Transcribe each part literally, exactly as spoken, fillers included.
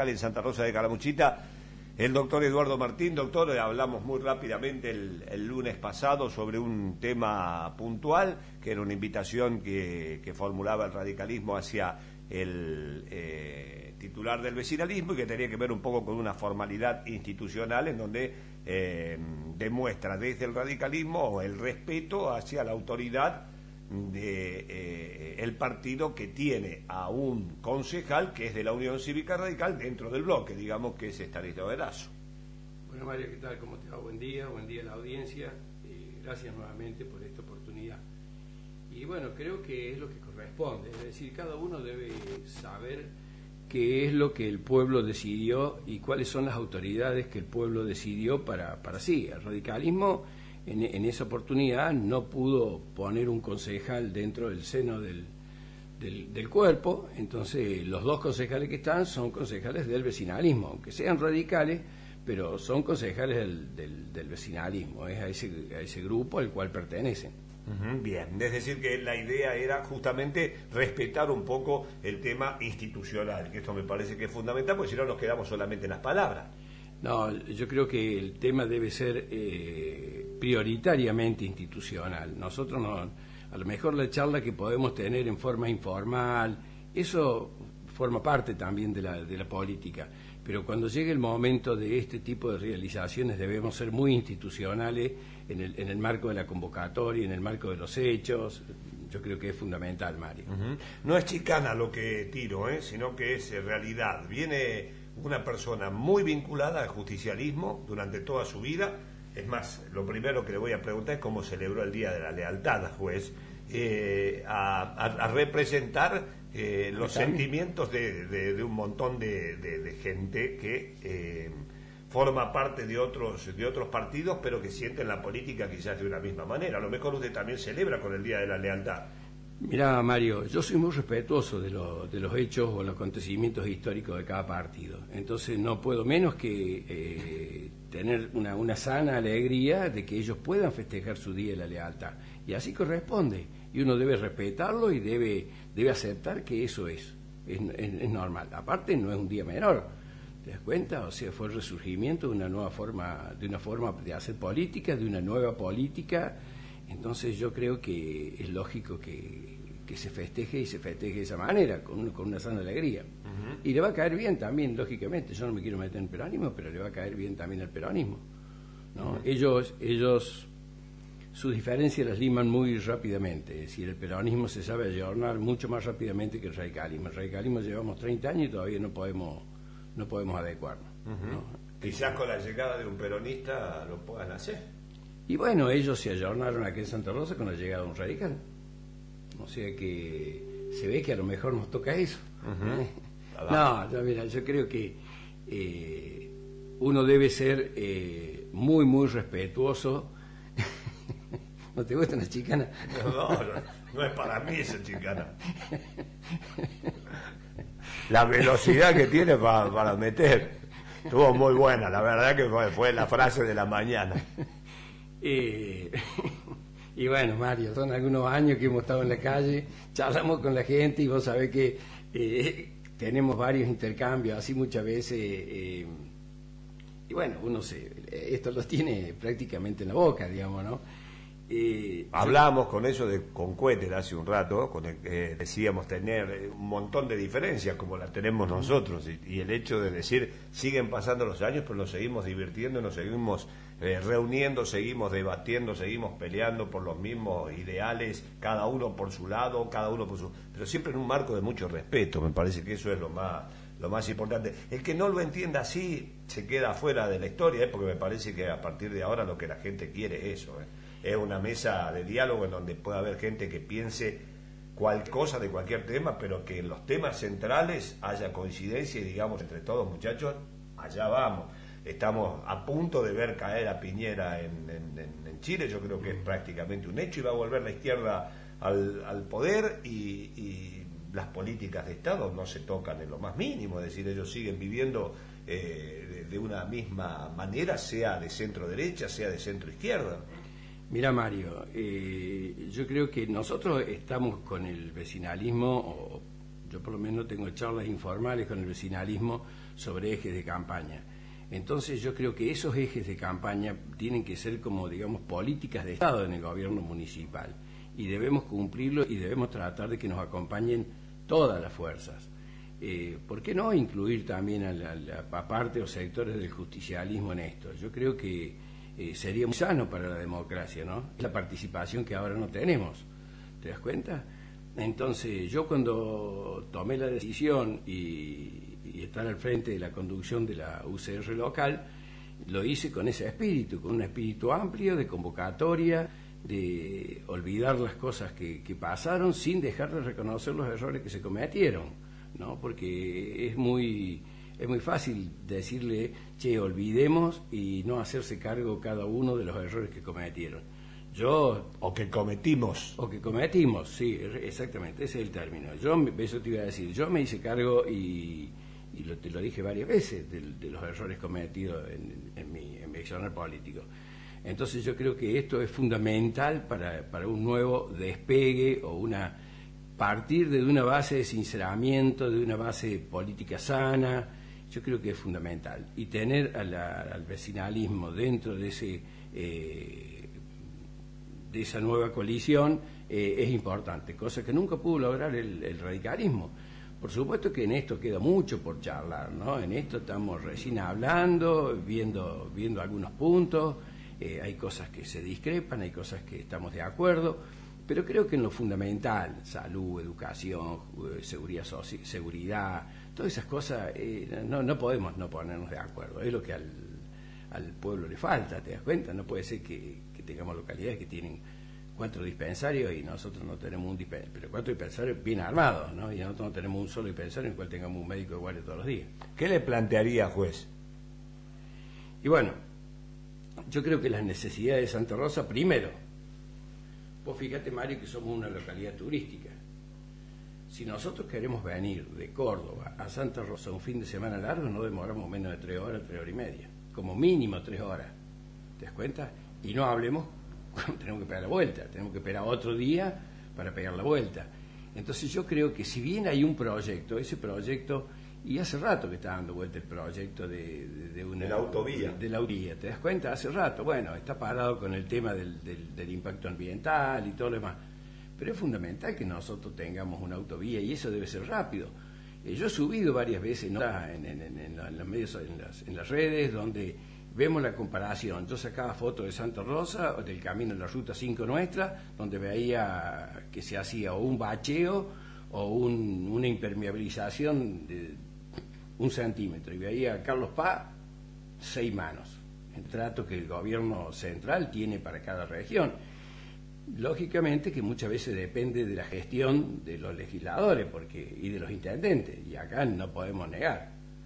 radical en Santa Rosa de Calamuchita, el doctor Eduardo Martín. Doctor, hablamos muy rápidamente el, el lunes pasado sobre un tema puntual, que era una invitación que, que formulaba el radicalismo hacia el eh, titular del vecinalismo y que tenía que ver un poco con una formalidad institucional en donde eh, demuestra desde el radicalismo el respeto hacia la autoridad de eh, el partido que tiene a un concejal que es de la Unión Cívica Radical dentro del bloque, digamos que es Estanislao Erazo. Bueno, Mario, ¿qué tal? ¿Cómo te va? Buen día, buen día a la audiencia. Eh, gracias nuevamente por esta oportunidad. Y bueno, creo que es lo que corresponde, es decir, cada uno debe saber qué es lo que el pueblo decidió y cuáles son las autoridades que el pueblo decidió para, para sí. El radicalismo en, en esa oportunidad no pudo poner un concejal dentro del seno del, del, del cuerpo, entonces los dos concejales que están son concejales del vecinalismo, aunque sean radicales, pero son concejales del, del, del vecinalismo, es a ese, a ese grupo al cual pertenecen. Uh-huh, bien, es decir que la idea era justamente respetar un poco el tema institucional, que esto me parece que es fundamental, porque si no nos quedamos solamente en las palabras. No, yo creo que el tema debe ser eh, prioritariamente institucional. Nosotros no, a lo mejor la charla que podemos tener en forma informal, eso forma parte también de la, de la política, pero cuando llegue el momento de este tipo de realizaciones debemos ser muy institucionales en el, en el marco de la convocatoria, en el marco de los hechos. Yo creo que es fundamental, Mario. Uh-huh. No es chicana lo que tiro, ¿eh? Sino que es eh, realidad. Viene una persona muy vinculada al justicialismo durante toda su vida. Es más, lo primero que le voy a preguntar es cómo celebró el Día de la Lealtad, juez, eh, a, a, a representar eh, los sentimientos de, de, de un montón de, de, de gente que eh, forma parte de otros de otros partidos, pero que sienten la política quizás de una misma manera. A lo mejor usted también celebra con el Día de la Lealtad. Mira, Mario, yo soy muy respetuoso de, lo, de los hechos o los acontecimientos históricos de cada partido. Entonces no puedo menos que eh, tener una, una sana alegría de que ellos puedan festejar su Día de la Lealtad. Y así corresponde. Y uno debe respetarlo y debe, debe aceptar que eso es, es, es, es normal. Aparte no es un día menor. ¿Te das cuenta? O sea, fue el resurgimiento de una nueva forma, de una forma de hacer política, de una nueva política. Entonces yo creo que es lógico que, que se festeje y se festeje de esa manera, con, con una sana alegría. Uh-huh. Y le va a caer bien también, lógicamente. Yo no me quiero meter en el peronismo, pero le va a caer bien también al peronismo, ¿no? Uh-huh. Ellos, ellos, sus diferencias las liman muy rápidamente. Es decir, el peronismo se sabe ayornar mucho más rápidamente que el radicalismo. El radicalismo llevamos treinta años y todavía no podemos, no podemos adecuarnos. Uh-huh. ¿No? Quizás con la llegada de un peronista lo puedan hacer. Y bueno, ellos se ayornaron aquí en Santa Rosa con la llegada de un radical. O sea que se ve que a lo mejor nos toca eso. Uh-huh. ¿Eh? No, yo, mira, yo creo que eh, uno debe ser eh, muy, muy respetuoso. ¿No te gusta una chicana? No, no, no es para mí esa chicana. La velocidad que tiene para, para meter estuvo muy buena, la verdad que fue, fue la frase de la mañana. Eh, y bueno, Mario, son algunos años que hemos estado en la calle, charlamos con la gente y vos sabés que eh, tenemos varios intercambios, así muchas veces, eh, y bueno, uno se, esto lo tiene prácticamente en la boca, digamos, ¿no? Eh, Hablábamos yo, con eso de con Cuéter hace un rato, con el, eh, decíamos tener un montón de diferencias como la tenemos nosotros, y, y el hecho de decir, siguen pasando los años, pero nos seguimos divirtiendo, nos seguimos eh, reuniendo, seguimos debatiendo, seguimos peleando por los mismos ideales, cada uno por su lado, cada uno por su... pero siempre en un marco de mucho respeto. Me parece que eso es lo más lo más importante. El que no lo entienda así se queda fuera de la historia, ¿eh? Porque me parece que a partir de ahora lo que la gente quiere es eso, ¿eh? Es una mesa de diálogo en donde puede haber gente que piense cual cosa de cualquier tema, pero que en los temas centrales haya coincidencia y digamos entre todos, muchachos, allá vamos. Estamos a punto de ver caer a Piñera en, en, en Chile, yo creo que es prácticamente un hecho, y va a volver la izquierda al, al poder, y, y las políticas de Estado no se tocan en lo más mínimo, es decir, ellos siguen viviendo eh, de, de una misma manera, sea de centro derecha, sea de centro izquierda. Mira, Mario, eh, yo creo que nosotros estamos con el vecinalismo Yo por lo menos tengo charlas informales con el vecinalismo sobre ejes de campaña. Entonces yo creo que esos ejes de campaña tienen que ser como, digamos, políticas de Estado en el gobierno municipal. Y debemos cumplirlo y debemos tratar de que nos acompañen todas las fuerzas. Eh, ¿Por qué no incluir también a, la, a, a parte o sectores del justicialismo en esto? Yo creo que eh, sería muy sano para la democracia, ¿no? Es la participación que ahora no tenemos. ¿Te das cuenta? Entonces, yo cuando tomé la decisión y, y estar al frente de la conducción de la U C R local, lo hice con ese espíritu, con un espíritu amplio de convocatoria, de olvidar las cosas que, que pasaron sin dejar de reconocer los errores que se cometieron, ¿no? Porque es muy es muy fácil decirle, che, olvidemos y no hacerse cargo cada uno de los errores que cometieron. Yo o que cometimos o que cometimos, sí, exactamente, ese es el término. Yo, eso te iba a decir, yo me hice cargo y, y lo, te lo dije varias veces de, de los errores cometidos en, en mi en mi accionar político. Entonces yo creo que esto es fundamental para, para un nuevo despegue o una partir de una base de sinceramiento, de una base política sana. Yo creo que es fundamental. Y tener a la, al vecinalismo dentro de ese eh, de esa nueva coalición eh, es importante, cosa que nunca pudo lograr el, el radicalismo. Por supuesto que en esto queda mucho por charlar, ¿no? En esto estamos recién hablando, viendo, viendo algunos puntos. Eh, hay cosas que se discrepan, hay cosas que estamos de acuerdo, pero creo que en lo fundamental, salud, educación, seguridad, soci- seguridad, todas esas cosas, eh, no, no podemos no ponernos de acuerdo. Es lo que al, al pueblo le falta, ¿te das cuenta? No puede ser que, que tengamos localidades que tienen cuatro dispensarios y nosotros no tenemos un dispensario, pero cuatro dispensarios bien armados, ¿no? Y nosotros no tenemos un solo dispensario en el cual tengamos un médico de guardia todos los días. ¿Qué le plantearía, juez? Y bueno, yo creo que las necesidades de Santa Rosa, primero, vos fíjate, Mario, que somos una localidad turística. Si nosotros queremos venir de Córdoba a Santa Rosa un fin de semana largo, no demoramos menos de tres horas, tres horas y media. Como mínimo tres horas. ¿Te das cuenta? Y no hablemos cuando tenemos que pegar la vuelta. Tenemos que esperar otro día para pegar la vuelta. Entonces yo creo que si bien hay un proyecto, ese proyecto... Y hace rato que está dando vuelta el proyecto de, de, de una... De la autovía. De, de la autovía, ¿te das cuenta? Hace rato, bueno, está parado con el tema del, del, del impacto ambiental y todo lo demás. Pero es fundamental que nosotros tengamos una autovía y eso debe ser rápido. Eh, yo he subido varias veces ¿no? en, en, en, en, los medios, en las, en las redes, donde vemos la comparación. Yo sacaba fotos de Santa Rosa, del camino de la Ruta cinco nuestra, donde veía que se hacía o un bacheo o un, una impermeabilización de un centímetro, y veía a Carlos Paz seis manos, el trato que el gobierno central tiene para cada región. Lógicamente que muchas veces depende de la gestión de los legisladores porque y de los intendentes, y acá no podemos negar,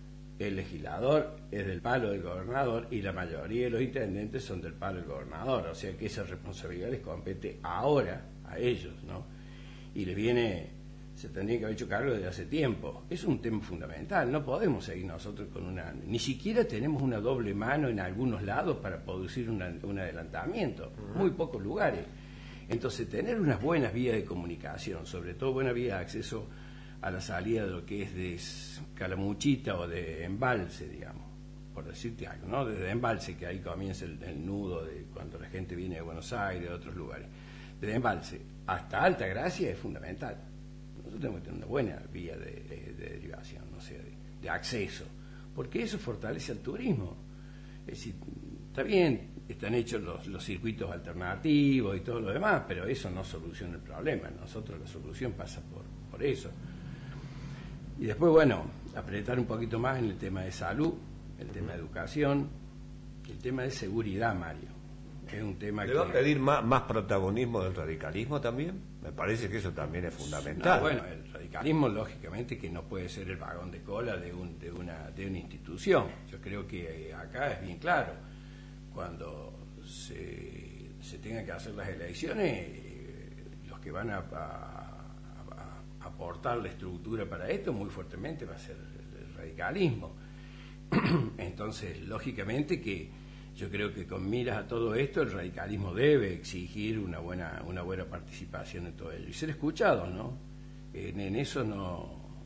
el legislador es del palo del gobernador y la mayoría de los intendentes son del palo del gobernador, o sea que esa responsabilidad les compete ahora a ellos, ¿no? Y les viene... se tendría que haber hecho cargo desde hace tiempo. Es un tema fundamental, no podemos seguir nosotros con una... Ni siquiera tenemos una doble mano en algunos lados para producir una, un adelantamiento, uh-huh. Muy pocos lugares. Entonces, tener unas buenas vías de comunicación, sobre todo buena vía de acceso a la salida de lo que es de Calamuchita o de Embalse, digamos, por decirte algo, ¿no? Desde Embalse, que ahí comienza el, el nudo de cuando la gente viene de Buenos Aires, de otros lugares. Desde Embalse hasta Altagracia es fundamental. Nosotros tenemos que tener una buena vía de, de, de derivación, no sé, de, de acceso, porque eso fortalece al turismo. Es decir, está bien, están hechos los, los circuitos alternativos y todo lo demás, pero eso no soluciona el problema. Nosotros la solución pasa por, por eso. Y después, bueno, apretar un poquito más en el tema de salud, el tema de educación, el tema de seguridad, Mario. Es un tema ¿Le que... va a pedir más, más protagonismo del radicalismo también? Me parece que eso también es fundamental. No, bueno, el radicalismo lógicamente que no puede ser el vagón de cola de, un, de, una, de una institución. Yo creo que acá es bien claro. Cuando se, se tengan que hacer las elecciones, eh, los que van a, a, a aportar la estructura para esto muy fuertemente va a ser el, el radicalismo. Entonces, lógicamente que yo creo que con miras a todo esto, el radicalismo debe exigir una buena una buena participación en todo ello. Y ser escuchado, ¿no? En, en eso no,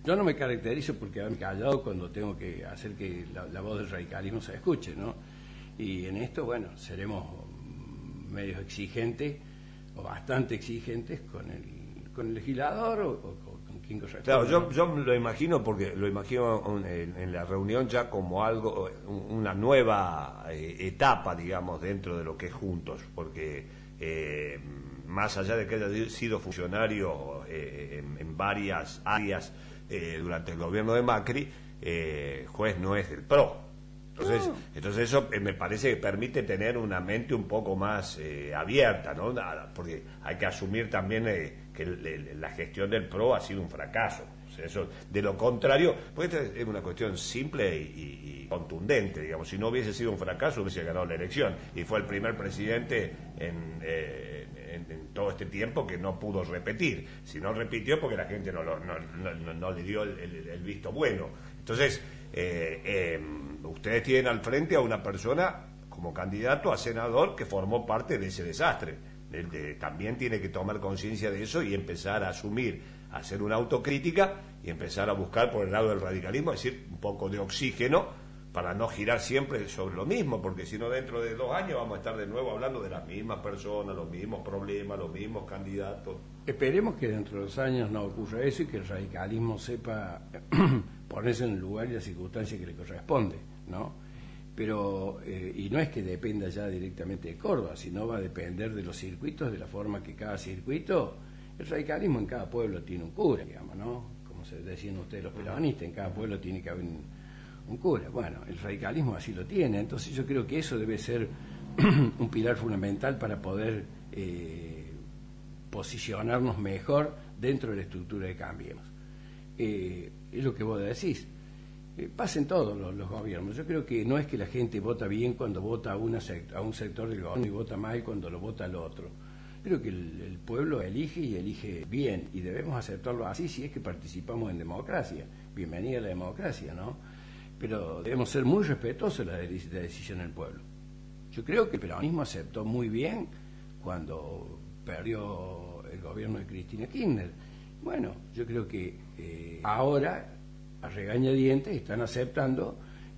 yo no me caracterizo por quedarme callado cuando tengo que hacer que la, la voz del radicalismo se escuche, ¿no? Y en esto, bueno, seremos medios exigentes o bastante exigentes con el, con el legislador o, o con quien corresponde. Claro, yo, yo lo imagino porque lo imagino en, en la reunión ya como algo, una nueva eh, etapa, digamos, dentro de lo que es Juntos, porque eh, más allá de que haya sido funcionario eh, en, en varias áreas eh, durante el gobierno de Macri, eh, juez no es del P R O. Entonces, no. entonces eso eh, me parece que permite tener una mente un poco más eh, abierta, ¿no? Porque hay que asumir también eh, que el, el, la gestión del P R O ha sido un fracaso. O sea, eso, de lo contrario, porque esta es una cuestión simple y, y, y contundente, digamos. Si no hubiese sido un fracaso, hubiese ganado la elección. Y fue el primer presidente en, eh, en, en todo este tiempo que no pudo repetir. Si no repitió, porque la gente no, lo, no, no, no, no le dio el, el, el visto bueno. Entonces, eh, eh, ustedes tienen al frente a una persona como candidato a senador que formó parte de ese desastre. De, de, también tiene que tomar conciencia de eso y empezar a asumir, a hacer una autocrítica y empezar a buscar por el lado del radicalismo, es decir, un poco de oxígeno para no girar siempre sobre lo mismo, porque si no dentro de dos años vamos a estar de nuevo hablando de las mismas personas, los mismos problemas, los mismos candidatos. Esperemos que dentro de dos años no ocurra eso y que el radicalismo sepa ponerse en el lugar y la circunstancia que le corresponde, ¿no? Pero, eh, y no es que dependa ya directamente de Córdoba, sino va a depender de los circuitos, de la forma que cada circuito, el radicalismo en cada pueblo tiene un cura, digamos, ¿no? Como se decían ustedes los peronistas, en cada pueblo tiene que haber un, un cura. Bueno, el radicalismo así lo tiene, entonces yo creo que eso debe ser un pilar fundamental para poder eh, posicionarnos mejor dentro de la estructura de Cambiemos. Eh, es lo que vos decís. Eh, pasen todos los, los gobiernos. Yo creo que no es que la gente vota bien cuando vota a, una sect- a un sector del gobierno y vota mal cuando lo vota al otro. Creo que el, el pueblo elige y elige bien y debemos aceptarlo así si es que participamos en democracia. Bienvenida a la democracia, ¿no? Pero debemos ser muy respetuosos de la, de la decisión del pueblo. Yo creo que el peronismo aceptó muy bien cuando perdió el gobierno de Cristina Kirchner. Bueno, yo creo que eh, ahora a regañadientes están aceptando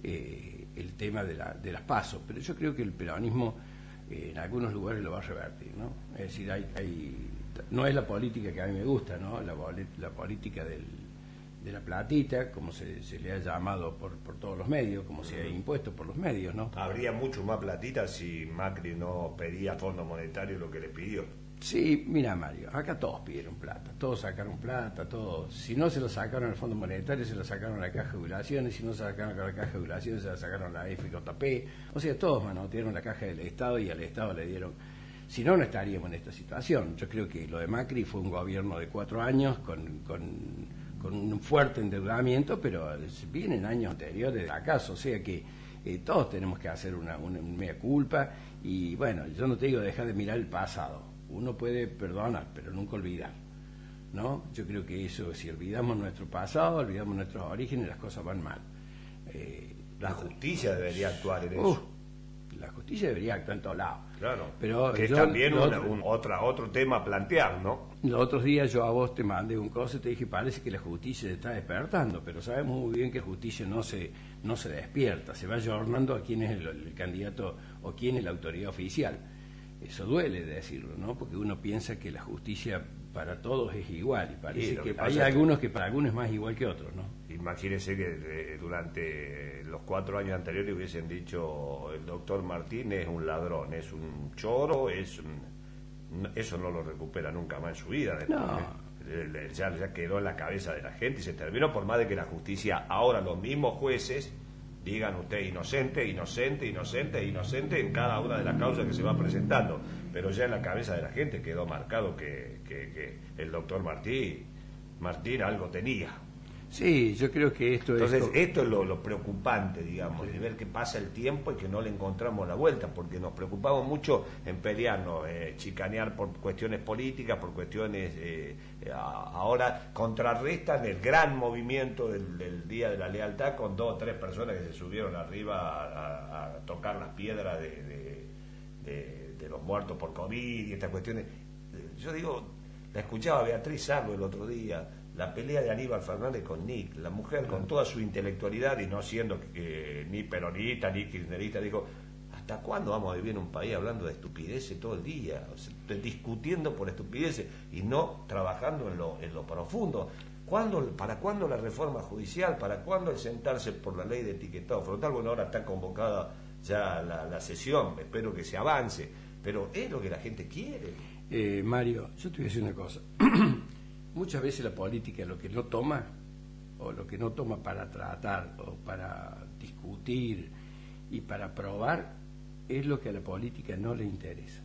eh, el tema de, la, de las PASO, pero yo creo que el peronismo eh, en algunos lugares lo va a revertir, ¿no? Es decir, hay, hay, no es la política que a mí me gusta, ¿no? La, la política del, de la platita, como se, se le ha llamado por, por todos los medios, como se ha impuesto por los medios, ¿no? Habría mucho más platita si Macri no pedía Fondo Monetario lo que le pidió. Sí, mira Mario, acá todos pidieron plata, todos sacaron plata, todos. Si no se lo sacaron al Fondo Monetario, se lo sacaron a la Caja de Jubilaciones, si no se sacaron a la Caja de Jubilaciones, se la sacaron a la F J P, o sea, todos manotearon la caja del Estado y al Estado le dieron. Si no, no estaríamos en esta situación. Yo creo que lo de Macri fue un gobierno de cuatro años con, con, con un fuerte endeudamiento, pero vienen años anteriores de acaso, o sea que eh, todos tenemos que hacer una, una, una mea culpa y bueno, yo no te digo dejar de mirar el pasado. Uno puede perdonar, pero nunca olvidar, ¿no? Yo creo que eso, si olvidamos nuestro pasado, olvidamos nuestros orígenes, las cosas van mal. Eh, la justicia debería actuar en uh, eso. La justicia debería actuar en todos lados. Claro, pero que es yo, también una, otro, un, otra, otro tema a plantear, ¿no? Los otros días yo a vos te mandé un cosa y te dije, parece que la justicia se está despertando, pero sabemos muy bien que la justicia no se, no se despierta, se va ayornando a quién es el, el candidato o quién es la autoridad oficial. Eso duele decirlo, ¿no? Porque uno piensa que la justicia para todos es igual y parece sí, que, que hay algunos que para algunos es más igual que otros, ¿no? Imagínense que eh, durante los cuatro años anteriores hubiesen dicho el doctor Martín es un ladrón, es un choro, es un... eso no lo recupera nunca más en su vida. Después, no. ¿eh? ya, ya quedó en la cabeza de la gente y se terminó, por más de que la justicia, ahora los mismos jueces digan usted inocente, inocente, inocente, inocente en cada una de las causas que se va presentando, pero ya en la cabeza de la gente quedó marcado que, que, que el doctor Martín, Martín algo tenía. Sí, yo creo que esto Entonces, es... Entonces, esto es lo, lo preocupante, digamos, de ver que pasa el tiempo y que no le encontramos la vuelta, porque nos preocupamos mucho en pelearnos, eh, chicanear por cuestiones políticas, por cuestiones... Eh, ahora contrarrestan el gran movimiento del, del Día de la Lealtad con dos o tres personas que se subieron arriba a, a, a tocar las piedras de, de, de, de los muertos por COVID y estas cuestiones. Yo digo, la escuchaba a Beatriz Sarlo el otro día, la pelea de Aníbal Fernández con Nick, la mujer con toda su intelectualidad y no siendo eh, ni peronista ni kirchnerista, dijo, ¿hasta cuándo vamos a vivir en un país hablando de estupideces todo el día? O sea, discutiendo por estupideces y no trabajando en lo, en lo profundo. ¿Cuándo, ¿Para cuándo la reforma judicial? ¿Para cuándo el sentarse por la ley de etiquetado frontal? Bueno, ahora está convocada ya la, la sesión, espero que se avance, pero es lo que la gente quiere. Eh, Mario, yo te voy a decir una cosa. Muchas veces la política lo que no toma, o lo que no toma para tratar, o para discutir y para probar, es lo que a la política no le interesa.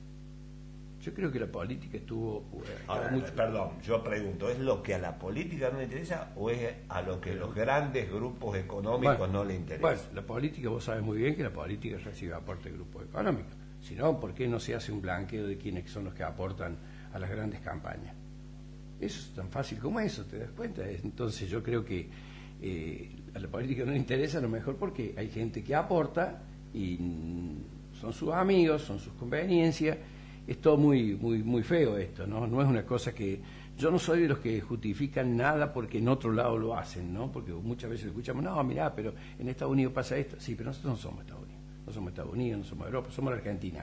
Yo creo que la política estuvo... Ahora, mucho... Perdón, yo pregunto, ¿es lo que a la política no le interesa o es a lo que los grandes grupos económicos bueno, no le interesa? Bueno, la política, vos sabés muy bien que la política recibe aporte de grupos económicos. Si no, ¿por qué no se hace un blanqueo de quiénes son los que aportan a las grandes campañas? Eso es tan fácil como eso, ¿te das cuenta? Entonces yo creo que eh, a la política no le interesa, a lo mejor porque hay gente que aporta y son sus amigos, son sus conveniencias. Es todo muy muy muy feo esto, ¿no? No es una cosa que... Yo no soy de los que justifican nada porque en otro lado lo hacen, ¿no? Porque muchas veces escuchamos, no, mirá, pero en Estados Unidos pasa esto. Sí, pero nosotros no somos Estados Unidos. No somos Estados Unidos, no somos Europa, somos Argentina.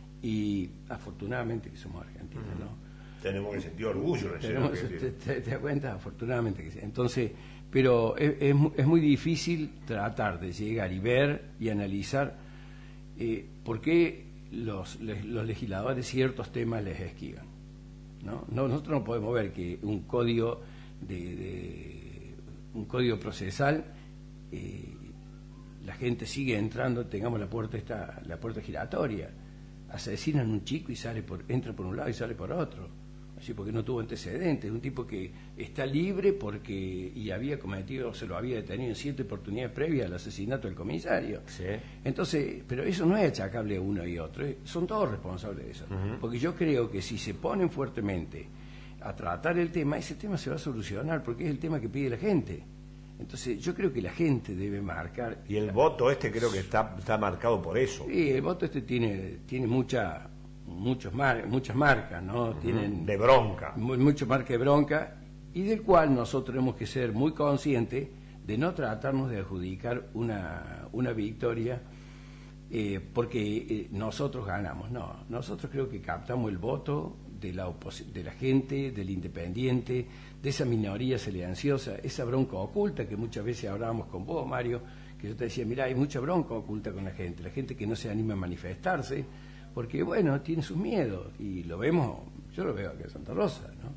Y afortunadamente que somos Argentina, ¿no? Mm. Tenemos que sentir orgullo de Tenemos, que te, te, te das cuenta, afortunadamente que sí. Entonces, pero es, es, es muy difícil tratar de llegar y ver y analizar eh, por qué los, los legisladores ciertos temas les esquivan, ¿no? No, nosotros no podemos ver que un código de, de un código procesal eh, la gente sigue entrando, tengamos la puerta esta, la puerta giratoria, asesinan a un chico y sale por, entra por un lado y sale por otro, así porque no tuvo antecedentes, un tipo que está libre porque y había cometido, se lo había detenido en siete oportunidades previas al asesinato del comisario. Sí. Entonces, pero eso no es achacable a uno y otro, son todos responsables de eso, uh-huh. Porque yo creo que si se ponen fuertemente a tratar el tema, ese tema se va a solucionar porque es el tema que pide la gente. Entonces yo creo que la gente debe marcar. Y el voto este creo que está está marcado por eso. Sí, el voto este tiene tiene mucha muchos mar, muchas marcas, ¿no? Uh-huh. Tienen de bronca. Mu mucho marca de bronca y del cual nosotros tenemos que ser muy conscientes de no tratarnos de adjudicar una una victoria eh, porque eh, nosotros ganamos. No, nosotros creo que captamos el voto de la de la gente, del independiente, de esa minoría silenciosa, esa bronca oculta que muchas veces hablábamos con vos, Mario, que yo te decía, mirá, hay mucha bronca oculta con la gente, la gente que no se anima a manifestarse, porque, bueno, tiene sus miedos, y lo vemos, yo lo veo aquí en Santa Rosa, ¿no?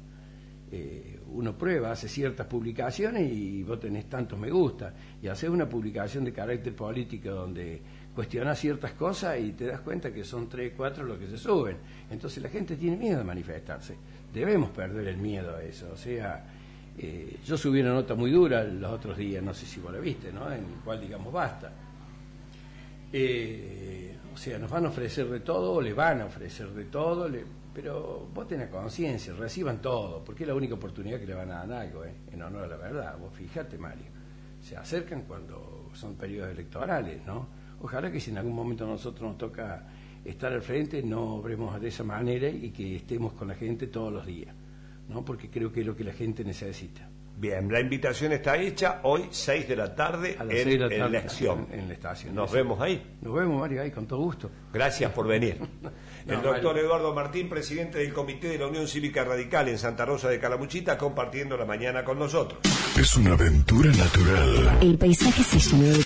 Eh, uno prueba, hace ciertas publicaciones y vos tenés tantos me gusta, y haces una publicación de carácter político donde cuestionás ciertas cosas y te das cuenta que son tres, cuatro los que se suben. Entonces la gente tiene miedo de manifestarse. Debemos perder el miedo a eso. O sea, eh, yo subí una nota muy dura los otros días, no sé si vos la viste, ¿no? En el cual digamos basta. Eh, o sea, nos van a ofrecer de todo, le van a ofrecer de todo, le, pero voten a conciencia, reciban todo, porque es la única oportunidad que le van a dar algo, ¿eh? En honor a la verdad. Vos fíjate, Mario, se acercan cuando son periodos electorales, ¿no? Ojalá que si en algún momento a nosotros nos toca estar al frente, no obremos de esa manera y que estemos con la gente todos los días, ¿no? Porque creo que es lo que la gente necesita. Bien, la invitación está hecha hoy, seis de la tarde, a las en, seis de la tarde, en la estación. En, en la estación. Nos vemos ahí. Nos vemos, Mario, ahí, con todo gusto. Gracias por venir. No, el doctor Mario. Eduardo Martín, presidente del Comité de la Unión Cívica Radical en Santa Rosa de Calamuchita, compartiendo la mañana con nosotros. Es una aventura natural. El paisaje se llenó de